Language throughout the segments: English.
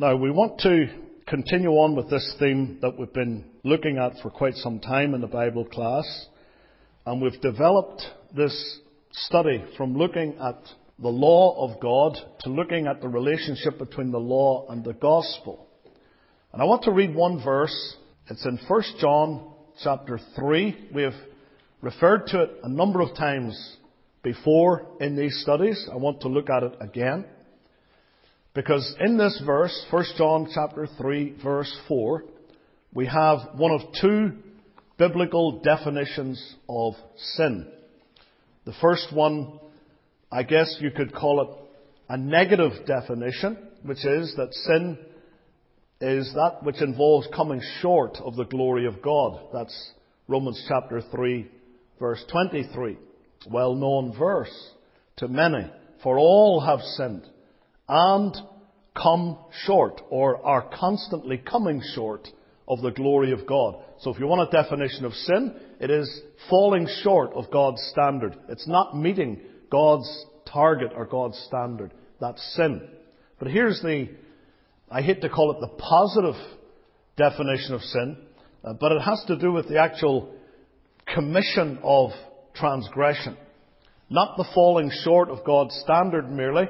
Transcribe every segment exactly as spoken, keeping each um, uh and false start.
Now, we want to continue on with this theme that we've been looking at for quite some time in the Bible class. And we've developed this study from looking at the law of God to looking at the relationship between the law and the gospel. And I want to read one verse. It's in First John chapter three. We have referred to it a number of times before in these studies. I want to look at it again. Because in this verse, First John chapter three, verse four, we have one of two biblical definitions of sin. The first one, I guess you could call it a negative definition, which is that sin is that which involves coming short of the glory of God. That's Romans chapter three, verse twenty-three. Well-known verse to many. For all have sinned and come short, or are constantly coming short of the glory of God. So if you want a definition of sin, it is falling short of God's standard. It's not meeting God's target or God's standard. That's sin. But here's the, I hate to call it the positive definition of sin, uh, but it has to do with the actual commission of transgression. Not the falling short of God's standard merely,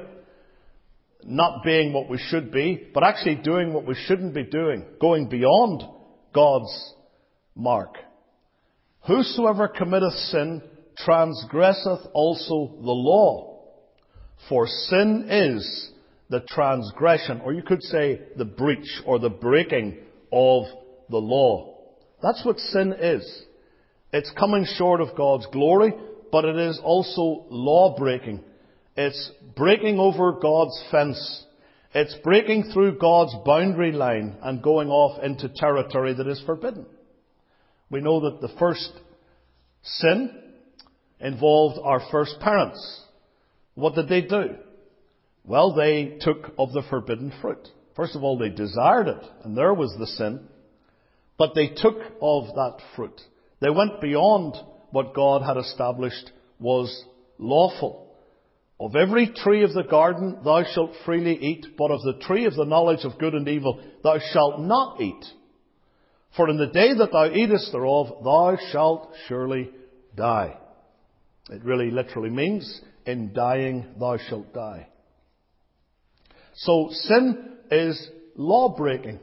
not being what we should be, but actually doing what we shouldn't be doing, going beyond God's mark. Whosoever committeth sin transgresseth also the law. For sin is the transgression, or you could say the breach or the breaking of the law. That's what sin is. It's coming short of God's glory, but it is also law breaking. It's breaking over God's fence. It's breaking through God's boundary line and going off into territory that is forbidden. We know that the first sin involved our first parents. What did they do? Well, they took of the forbidden fruit. First of all, they desired it, and there was the sin. But they took of that fruit. They went beyond what God had established was lawful. Of every tree of the garden thou shalt freely eat, but of the tree of the knowledge of good and evil thou shalt not eat. For in the day that thou eatest thereof, thou shalt surely die. It really literally means, in dying thou shalt die. So sin is law breaking.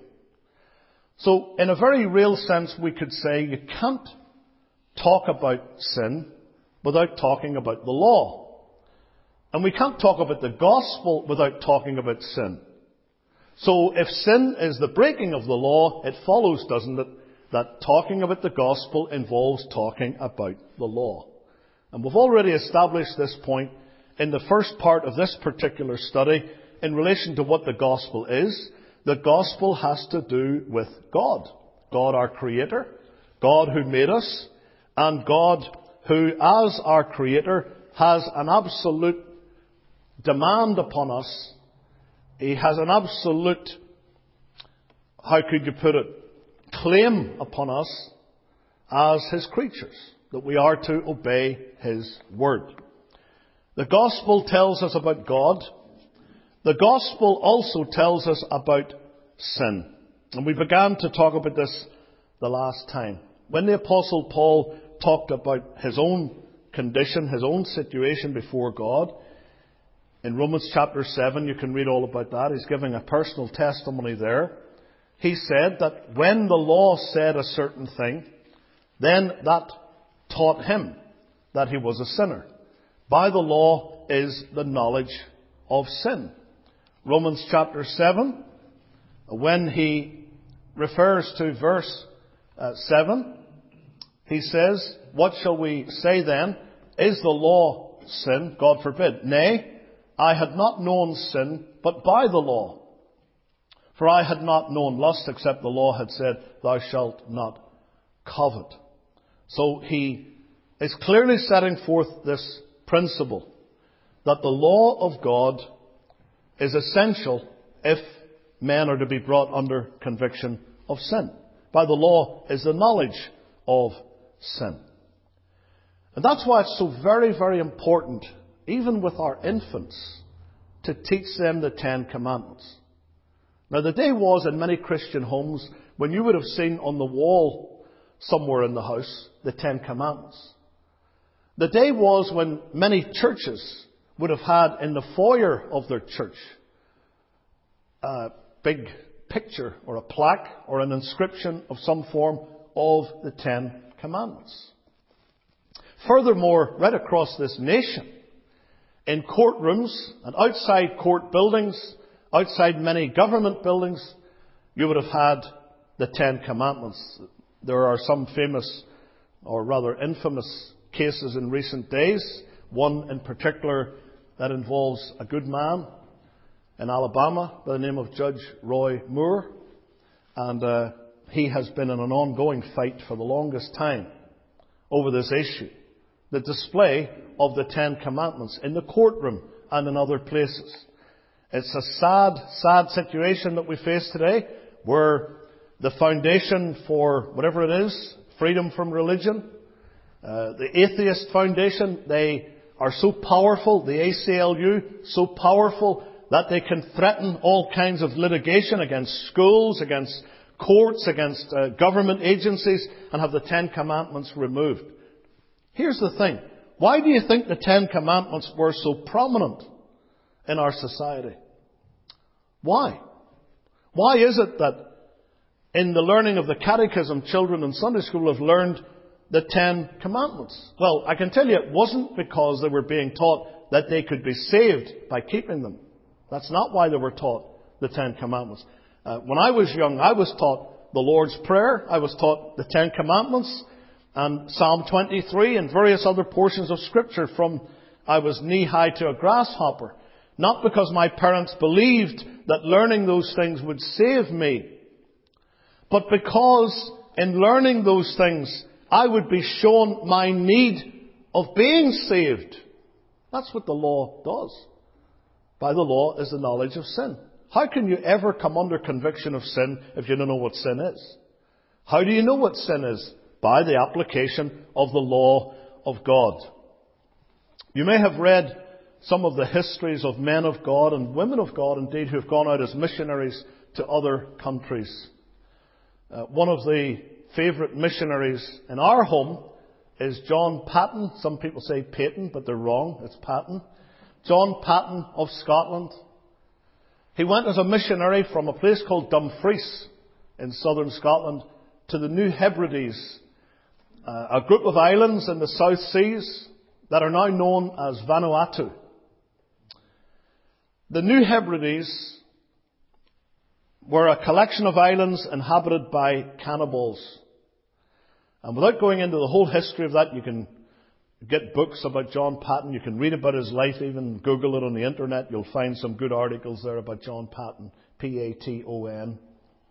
So in a very real sense, we could say you can't talk about sin without talking about the law. And we can't talk about the gospel without talking about sin. So if sin is the breaking of the law, it follows, doesn't it, that talking about the gospel involves talking about the law. And we've already established this point in the first part of this particular study in relation to what the gospel is. The gospel has to do with God. God our Creator, God who made us, and God who, as our Creator, has an absolute demand upon us. He has an absolute, how could you put it, claim upon us as His creatures, that we are to obey His word. The gospel tells us about God. The gospel also tells us about sin. And we began to talk about this the last time. When the Apostle Paul talked about his own condition, his own situation before God, in Romans chapter seven, you can read all about that. He's giving a personal testimony there. He said that when the law said a certain thing, then that taught him that he was a sinner. By the law is the knowledge of sin. Romans chapter seven, when he refers to verse uh, seven, he says, what shall we say then? Is the law sin? God forbid. Nay, I had not known sin, but by the law. For I had not known lust, except the law had said, thou shalt not covet. So he is clearly setting forth this principle, that the law of God is essential if men are to be brought under conviction of sin. By the law is the knowledge of sin. And that's why it's so very, very important, even with our infants, to teach them the Ten Commandments. Now, the day was in many Christian homes when you would have seen on the wall somewhere in the house the Ten Commandments. The day was when many churches would have had in the foyer of their church a big picture or a plaque or an inscription of some form of the Ten Commandments. Furthermore, right across this nation, in courtrooms and outside court buildings, outside many government buildings, you would have had the Ten Commandments. There are some famous, or rather infamous, cases in recent days. One in particular that involves a good man in Alabama by the name of Judge Roy Moore. And uh, he has been in an ongoing fight for the longest time over this issue. The display of the Ten Commandments in the courtroom and in other places. It's a sad, sad situation that we face today, where the foundation for whatever it is, freedom from religion, uh, the atheist foundation, they are so powerful, the A C L U, so powerful that they can threaten all kinds of litigation against schools, against courts, against uh, government agencies, and have the Ten Commandments removed. Here's the thing. Why do you think the Ten Commandments were so prominent in our society? Why? Why is it that in the learning of the Catechism, children in Sunday school have learned the Ten Commandments? Well, I can tell you it wasn't because they were being taught that they could be saved by keeping them. That's not why they were taught the Ten Commandments. Uh, when I was young, I was taught the Lord's Prayer. I was taught the Ten Commandments and Psalm twenty-three and various other portions of Scripture from I was knee-high to a grasshopper. Not because my parents believed that learning those things would save me, but because in learning those things, I would be shown my need of being saved. That's what the law does. By the law is the knowledge of sin. How can you ever come under conviction of sin if you don't know what sin is? How do you know what sin is? By the application of the law of God. You may have read some of the histories of men of God and women of God, indeed, who have gone out as missionaries to other countries. Uh, one of the favourite missionaries in our home is John Paton. Some people say Peyton, but they're wrong. It's Paton. John Paton of Scotland. He went as a missionary from a place called Dumfries in southern Scotland to the New Hebrides, uh, a group of islands in the South Seas that are now known as Vanuatu. The New Hebrides were a collection of islands inhabited by cannibals. And without going into the whole history of that, you can get books about John Paton. You can read about his life, even Google it on the internet. You'll find some good articles there about John Paton, P A T O N.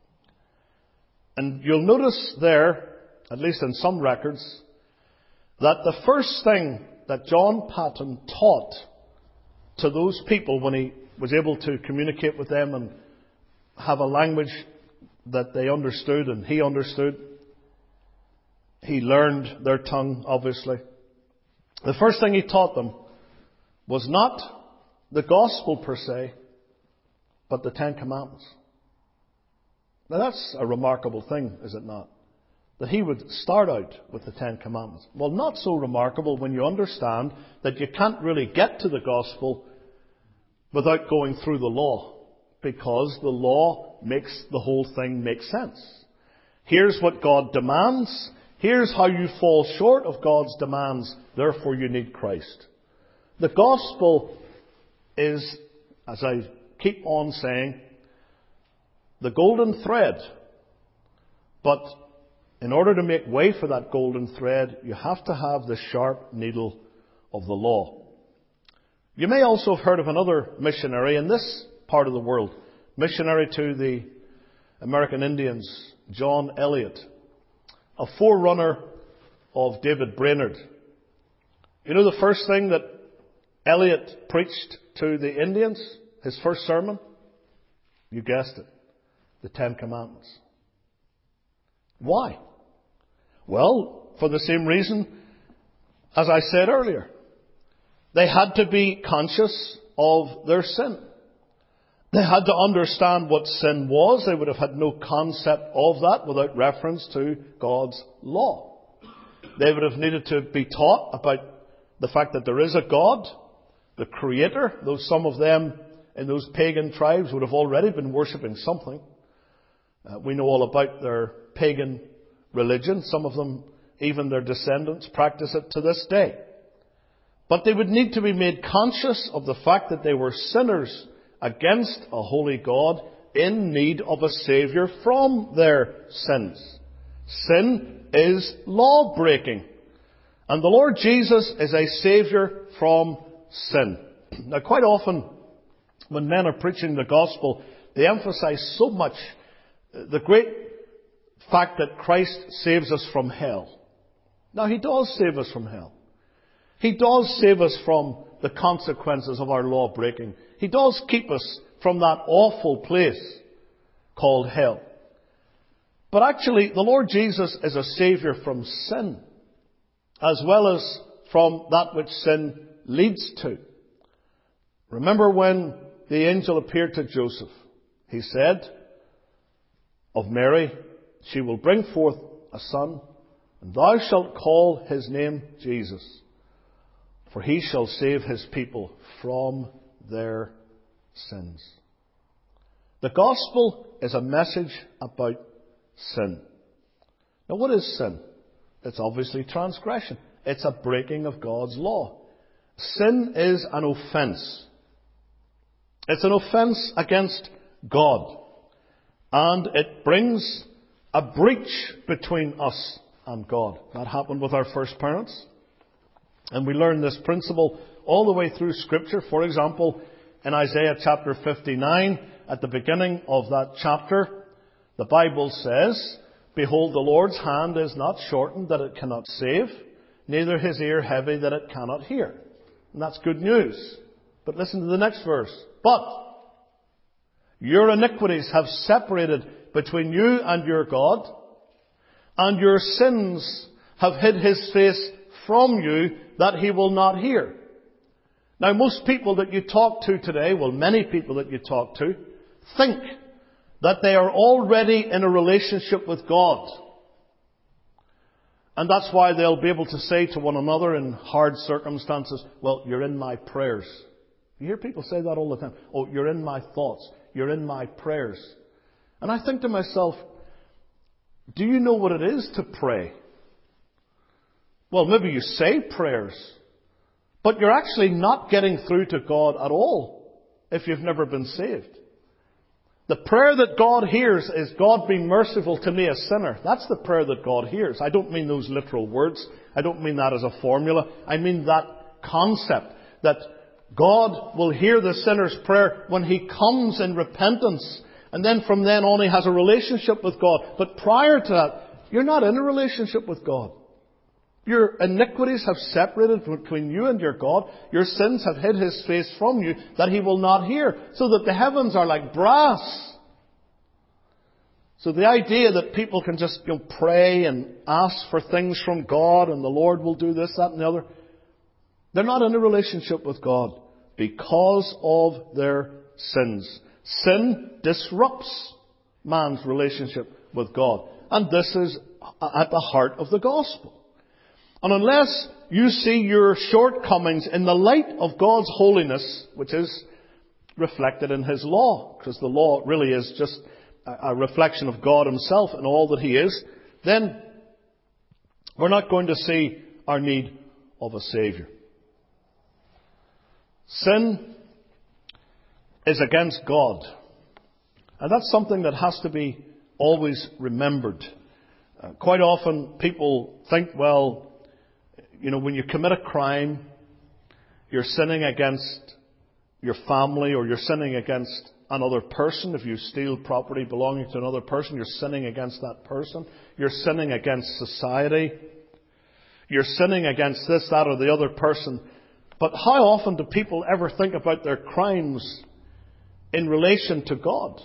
And you'll notice there, at least in some records, that the first thing that John Paton taught to those people when he was able to communicate with them and have a language that they understood and he understood, he learned their tongue, obviously. The first thing he taught them was not the gospel per se, but the Ten Commandments. Now that's a remarkable thing, is it not? That he would start out with the Ten Commandments. Well, not so remarkable when you understand that you can't really get to the gospel without going through the law, because the law makes the whole thing make sense. Here's what God demands. Here's how you fall short of God's demands. Therefore, you need Christ. The gospel is, as I keep on saying, the golden thread. But in order to make way for that golden thread, you have to have the sharp needle of the law. You may also have heard of another missionary in this part of the world, missionary to the American Indians, John Eliot, a forerunner of David Brainerd. You know the first thing that Eliot preached to the Indians, his first sermon? You guessed it, the Ten Commandments. Why? Well, for the same reason as I said earlier. They had to be conscious of their sin. They had to understand what sin was. They would have had no concept of that without reference to God's law. They would have needed to be taught about the fact that there is a God, the Creator, though some of them in those pagan tribes would have already been worshipping something. Uh, we know all about their pagan religion. Some of them, even their descendants, practice it to this day. But they would need to be made conscious of the fact that they were sinners against a holy God in need of a Saviour from their sins. Sin is law breaking. And the Lord Jesus is a Saviour from sin. Now, quite often, when men are preaching the gospel, they emphasize so much the great fact that Christ saves us from hell. Now, He does save us from hell. He does save us from the consequences of our law breaking. He does keep us from that awful place called hell. But actually, the Lord Jesus is a Saviour from sin, as well as from that which sin leads to. Remember when the angel appeared to Joseph, he said of Mary, "She will bring forth a son, and thou shalt call his name Jesus, for he shall save his people from their sins." The gospel is a message about sin. Now, what is sin? It's obviously transgression. It's a breaking of God's law. Sin is an offence. It's an offence against God. And it brings a breach between us and God. That happened with our first parents. And we learn this principle all the way through Scripture. For example, in Isaiah chapter fifty-nine, at the beginning of that chapter, the Bible says, "Behold, the Lord's hand is not shortened that it cannot save, neither his ear heavy that it cannot hear." And that's good news. But listen to the next verse. "But your iniquities have separated between you and your God, and your sins have hid his face from you that he will not hear." Now, most people that you talk to today, well, many people that you talk to, think that they are already in a relationship with God. And that's why they'll be able to say to one another in hard circumstances, "Well, you're in my prayers." You hear people say that all the time. "Oh, you're in my thoughts. You're in my prayers." And I think to myself, do you know what it is to pray? Well, maybe you say prayers, but you're actually not getting through to God at all if you've never been saved. The prayer that God hears is, "God, be merciful to me, a sinner." That's the prayer that God hears. I don't mean those literal words. I don't mean that as a formula. I mean that concept that God will hear the sinner's prayer when he comes in repentance. And then from then on he has a relationship with God. But prior to that, you're not in a relationship with God. Your iniquities have separated between you and your God. Your sins have hid his face from you that he will not hear. So that the heavens are like brass. So the idea that people can just you know, pray and ask for things from God and the Lord will do this, that and the other. They're not in a relationship with God because of their sins. Sin disrupts man's relationship with God. And this is at the heart of the gospel. And unless you see your shortcomings in the light of God's holiness, which is reflected in His law, because the law really is just a reflection of God Himself and all that He is, then we're not going to see our need of a Saviour. Sin is against God. And that's something that has to be always remembered. Uh, quite often people think, well, you know, when you commit a crime, you're sinning against your family or you're sinning against another person. If you steal property belonging to another person, you're sinning against that person. You're sinning against society. You're sinning against this, that, or the other person. But how often do people ever think about their crimes in relation to God?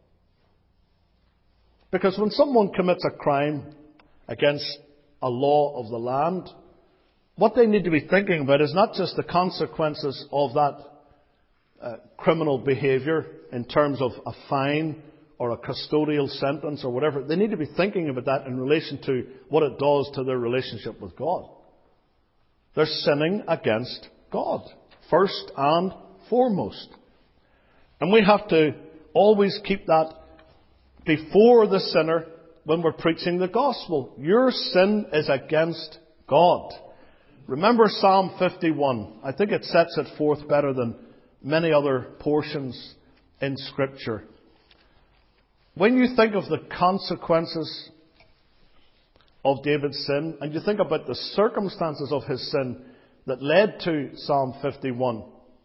Because when someone commits a crime against a law of the land, what they need to be thinking about is not just the consequences of that uh, criminal behaviour in terms of a fine or a custodial sentence or whatever. They need to be thinking about that in relation to what it does to their relationship with God. They're sinning against God, first and foremost. And we have to always keep that before the sinner when we're preaching the gospel. Your sin is against God. Remember Psalm fifty-one. I think it sets it forth better than many other portions in Scripture. When you think of the consequences of David's sin, and you think about the circumstances of his sin that led to Psalm fifty-one,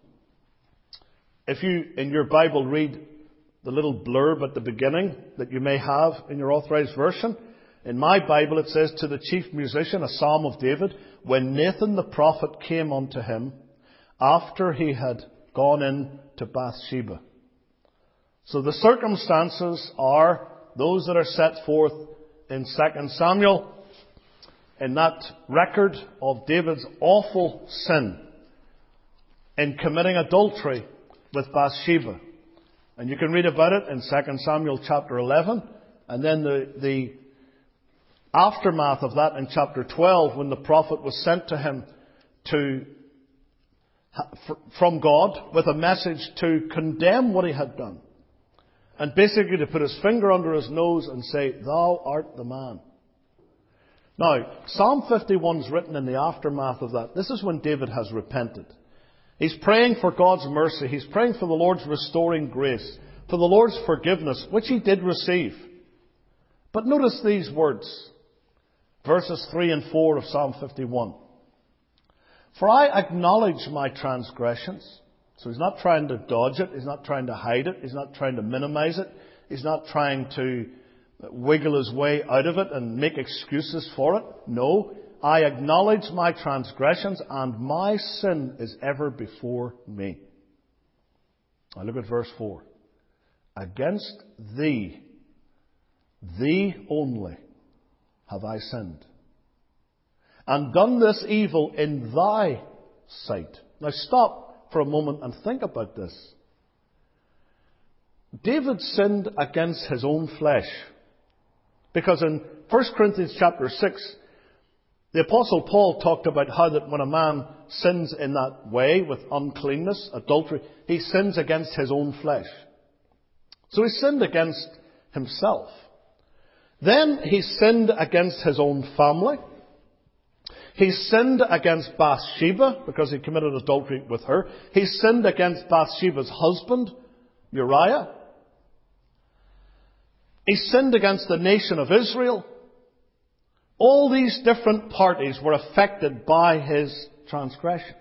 if you, in your Bible, read the little blurb at the beginning that you may have in your authorized version, in my Bible it says, to the chief musician, a psalm of David, when Nathan the prophet came unto him after he had gone in to Bathsheba. So the circumstances are those that are set forth in Second Samuel, in that record of David's awful sin in committing adultery with Bathsheba. And you can read about it in Second Samuel chapter eleven, and then the, the aftermath of that in chapter twelve, when the prophet was sent to him to from God with a message to condemn what he had done. And basically to put his finger under his nose and say, "Thou art the man." Now, Psalm fifty-one is written in the aftermath of that. This is when David has repented. He's praying for God's mercy. He's praying for the Lord's restoring grace, for the Lord's forgiveness, which he did receive. But notice these words, verses three and four of Psalm fifty-one. For I acknowledge my transgressions. So he's not trying to dodge it. He's not trying to hide it. He's not trying to minimize it. He's not trying to wiggle his way out of it and make excuses for it. No, I acknowledge my transgressions, and my sin is ever before me. Now look at verse four. Against thee, thee only, have I sinned, and done this evil in thy sight. Now stop for a moment and think about this. David sinned against his own flesh. Because in First Corinthians chapter six, the Apostle Paul talked about how that when a man sins in that way, with uncleanness, adultery, he sins against his own flesh. So he sinned against himself. Then he sinned against his own family. He sinned against Bathsheba because he committed adultery with her. He sinned against Bathsheba's husband, Uriah. He sinned against the nation of Israel. All these different parties were affected by his transgression.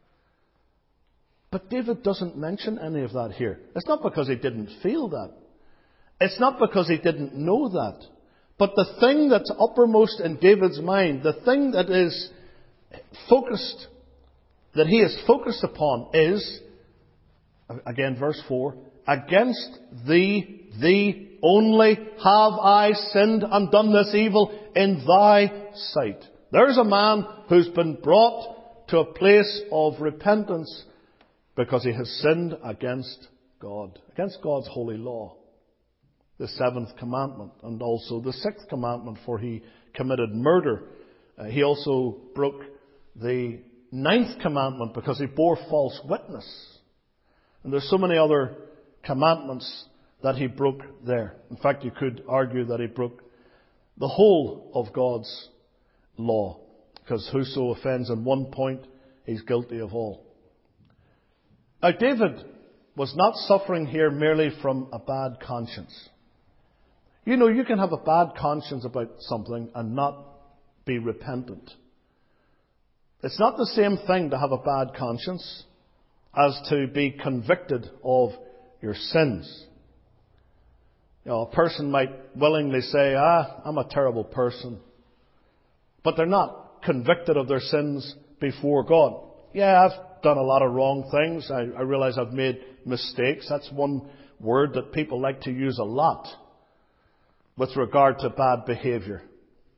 But David doesn't mention any of that here. It's not because he didn't feel that. It's not because he didn't know that. But the thing that's uppermost in David's mind, the thing that is focused, that he is focused upon is, again verse four, against thee, thee only have I sinned and done this evil in thy sight. There's a man who's been brought to a place of repentance because he has sinned against God, against God's holy law. The seventh commandment, and also the sixth commandment, for he committed murder. Uh, he also broke the ninth commandment because he bore false witness. And there's so many other commandments that he broke there. In fact, you could argue that he broke the whole of God's law, because whoso offends in one point, he's guilty of all. Now, David was not suffering here merely from a bad conscience. You know, you can have a bad conscience about something and not be repentant. It's not the same thing to have a bad conscience as to be convicted of your sins. You know, a person might willingly say, ah, I'm a terrible person. But they're not convicted of their sins before God. Yeah, I've done a lot of wrong things. I, I realize I've made mistakes. That's one word that people like to use a lot with regard to bad behaviour.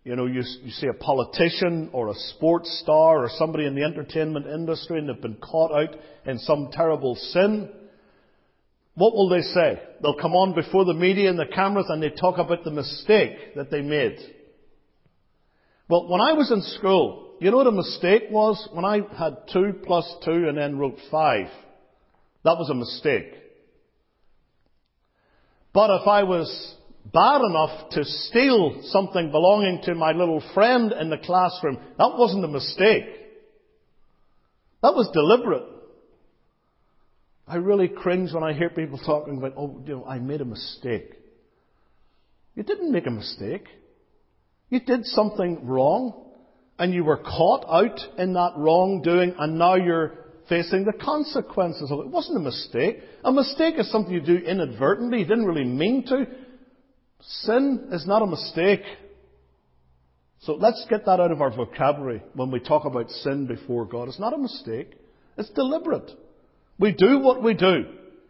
You know, you, you see a politician or a sports star or somebody in the entertainment industry and they've been caught out in some terrible sin. What will they say? They'll come on before the media and the cameras and they talk about the mistake that they made. Well, when I was in school, you know what a mistake was? When I had two plus two and then wrote five. That was a mistake. But if I was bad enough to steal something belonging to my little friend in the classroom, that wasn't a mistake. That was deliberate. I really cringe when I hear people talking about, oh, you know, I made a mistake. You didn't make a mistake. You did something wrong, and you were caught out in that wrongdoing, and now you're facing the consequences of it. It wasn't a mistake. A mistake is something you do inadvertently. You didn't really mean to. Sin is not a mistake. So let's get that out of our vocabulary when we talk about sin before God. It's not a mistake. It's deliberate. We do what we do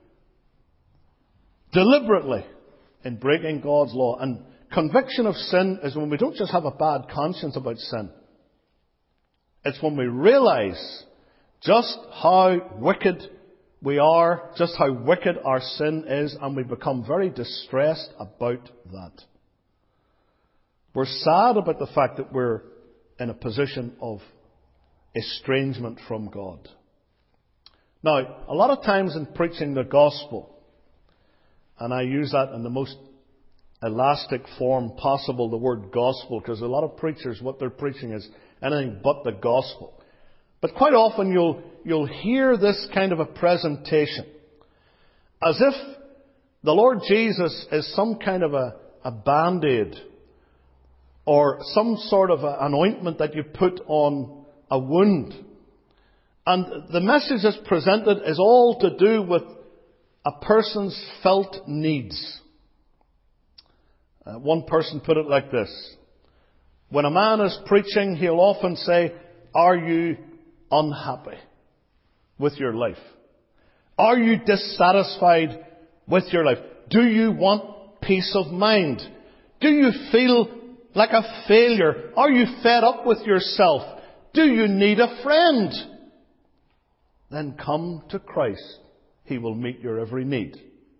deliberately in breaking God's law. And conviction of sin is when we don't just have a bad conscience about sin. It's when we realize just how wicked we are, just how wicked our sin is, and we become very distressed about that. We're sad about the fact that we're in a position of estrangement from God. Now, a lot of times in preaching the gospel, and I use that in the most elastic form possible, the word gospel, because a lot of preachers, what they're preaching is anything but the gospel. But quite often you'll, you'll hear this kind of a presentation as if the Lord Jesus is some kind of a, a band-aid or some sort of a, an ointment that you put on a wound. And the message that's presented is all to do with a person's felt needs. Uh, one person put it like this. When a man is preaching, he'll often say, are you unhappy with your life? Are you dissatisfied with your life? Do you want peace of mind? Do you feel like a failure? Are you fed up with yourself? Do you need a friend? Then come to Christ. He will meet your every need.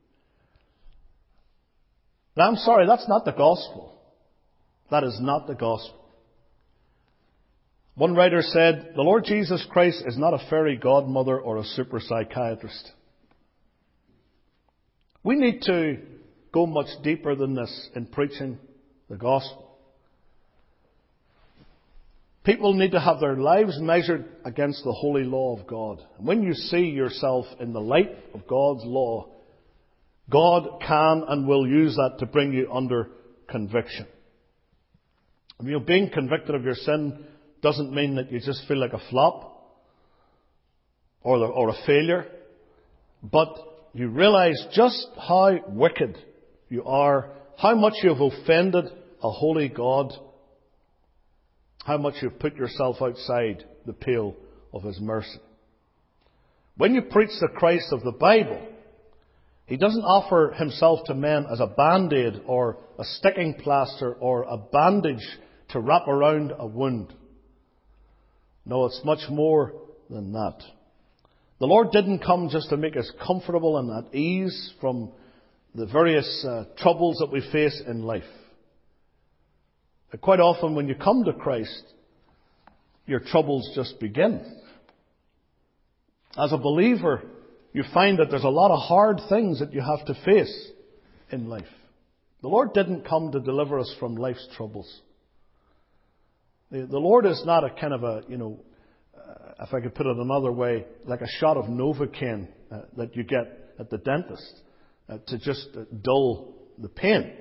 Now, I'm sorry, that's not the gospel. That is not the gospel. One writer said, the Lord Jesus Christ is not a fairy godmother or a super psychiatrist. We need to go much deeper than this in preaching the gospel. People need to have their lives measured against the holy law of God. And when you see yourself in the light of God's law, God can and will use that to bring you under conviction. I mean, being convicted of your sin doesn't mean that you just feel like a flop or, the, or a failure, but you realize just how wicked you are, how much you have offended a holy God, how much you've put yourself outside the pale of His mercy. When you preach the Christ of the Bible, He doesn't offer Himself to men as a band-aid or a sticking plaster or a bandage to wrap around a wound. No, it's much more than that. The Lord didn't come just to make us comfortable and at ease from the various uh, troubles that we face in life. But quite often when you come to Christ, your troubles just begin. As a believer, you find that there's a lot of hard things that you have to face in life. The Lord didn't come to deliver us from life's troubles. The, the Lord is not a kind of a, you know, uh, if I could put it another way, like a shot of Novocaine uh, that you get at the dentist uh, to just uh, dull the pain.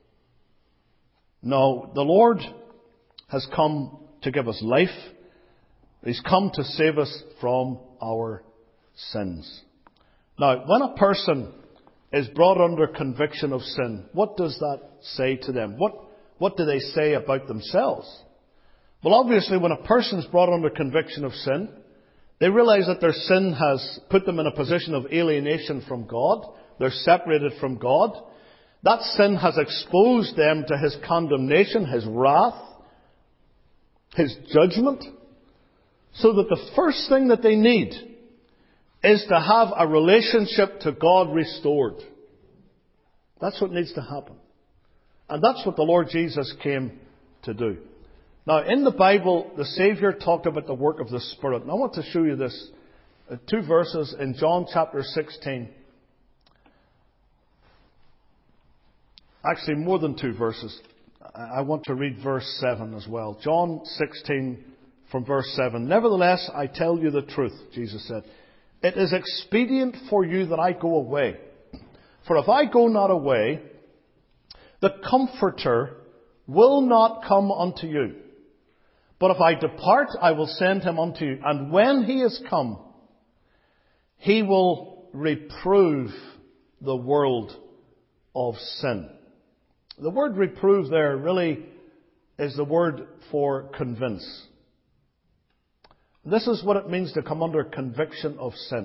No, the Lord has come to give us life. He's come to save us from our sins. Now, when a person is brought under conviction of sin, what does that say to them? What, what do they say about themselves? Well, obviously, when a person is brought under conviction of sin, they realize that their sin has put them in a position of alienation from God. They're separated from God. That sin has exposed them to His condemnation, His wrath, His judgment, so that the first thing that they need is to have a relationship to God restored. That's what needs to happen. And that's what the Lord Jesus came to do. Now, in the Bible, the Saviour talked about the work of the Spirit. And I want to show you this. Uh, two verses in John chapter sixteen. Actually, more than two verses. I want to read verse seven as well. John sixteen from verse seven. Nevertheless, I tell you the truth, Jesus said. It is expedient for you that I go away. For if I go not away, the Comforter will not come unto you. But if I depart, I will send him unto you. And when he is come, he will reprove the world of sin. The word reprove there really is the word for convince. This is what it means to come under conviction of sin.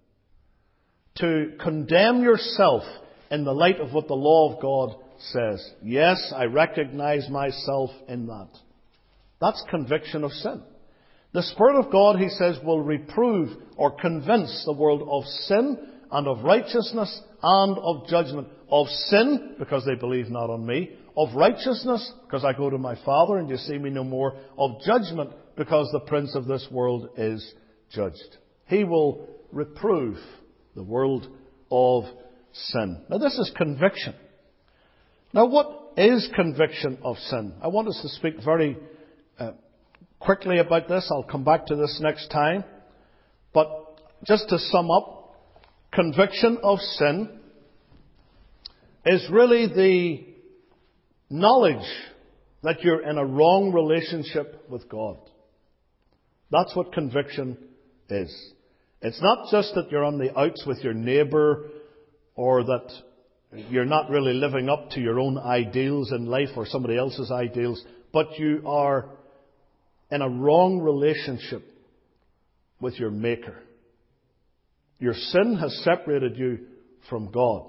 To condemn yourself in the light of what the law of God says. Yes, I recognize myself in that. That's conviction of sin. The Spirit of God, he says, will reprove or convince the world of sin and of righteousness and of judgment. Of sin, because they believe not on me. Of righteousness, because I go to my Father and you see me no more. Of judgment, because the prince of this world is judged. He will reprove the world of sin. Now this is conviction. Now what is conviction of sin? I want us to speak very uh, quickly about this. I'll come back to this next time. But just to sum up, conviction of sin is really the knowledge that you're in a wrong relationship with God. That's what conviction is. It's not just that you're on the outs with your neighbour or that you're not really living up to your own ideals in life or somebody else's ideals, but you are in a wrong relationship with your Maker. Your sin has separated you from God.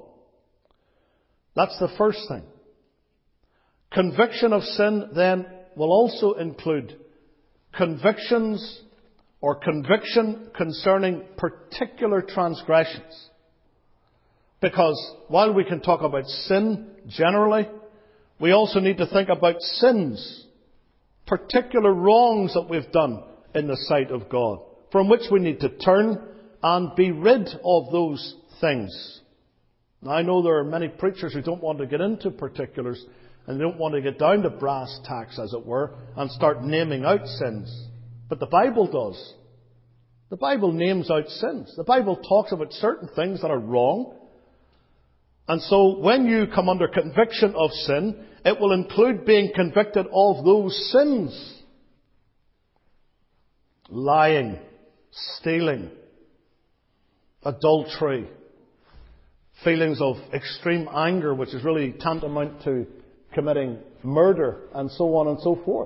That's the first thing. Conviction of sin then will also include convictions or conviction concerning particular transgressions. Because while we can talk about sin generally, we also need to think about sins, particular wrongs that we've done in the sight of God, from which we need to turn and be rid of those things. Now, I know there are many preachers who don't want to get into particulars and they don't want to get down to brass tacks, as it were, and start naming out sins. But the Bible does. The Bible names out sins. The Bible talks about certain things that are wrong. And so when you come under conviction of sin, it will include being convicted of those sins. Lying, stealing, adultery, feelings of extreme anger, which is really tantamount to committing murder, and so on and so forth.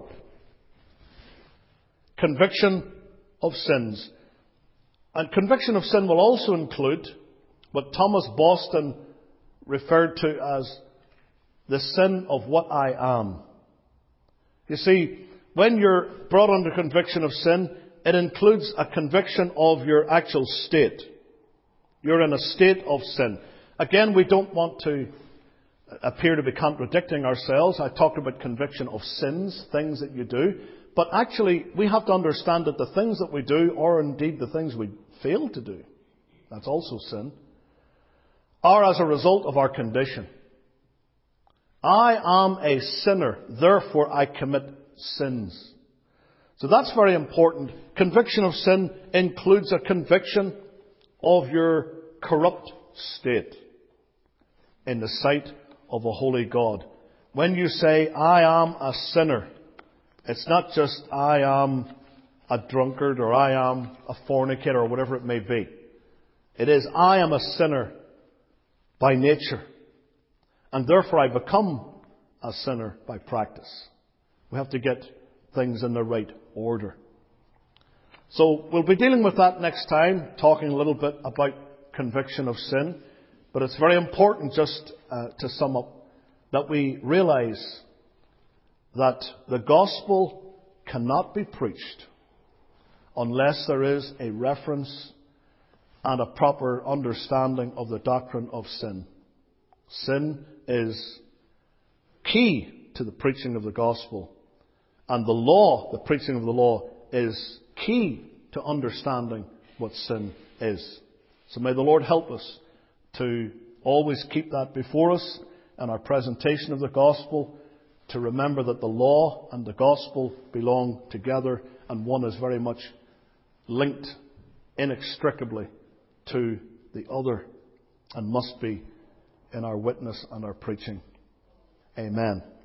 Conviction of sins. And conviction of sin will also include what Thomas Boston referred to as the sin of what I am. You see, when you're brought under conviction of sin, it includes a conviction of your actual state. You're in a state of sin. Again, we don't want to appear to be contradicting ourselves. I talked about conviction of sins, things that you do. But actually, we have to understand that the things that we do, or indeed the things we fail to do, that's also sin, are as a result of our condition. I am a sinner, therefore I commit sins. So that's very important. Conviction of sin includes a conviction of your corrupt state in the sight of a holy God. When you say, I am a sinner, it's not just, I am a drunkard or I am a fornicator or whatever it may be. It is, I am a sinner by nature. And therefore I become a sinner by practice. We have to get things in the right order. So we'll be dealing with that next time, talking a little bit about conviction of sin. But it's very important, just uh, to sum up, that we realize that the gospel cannot be preached unless there is a reference and a proper understanding of the doctrine of sin. Sin is key to the preaching of the gospel. And the law, the preaching of the law, is key to understanding what sin is. So may the Lord help us to always keep that before us in our presentation of the gospel, to remember that the law and the gospel belong together, and one is very much linked inextricably to the other, and must be in our witness and our preaching. Amen.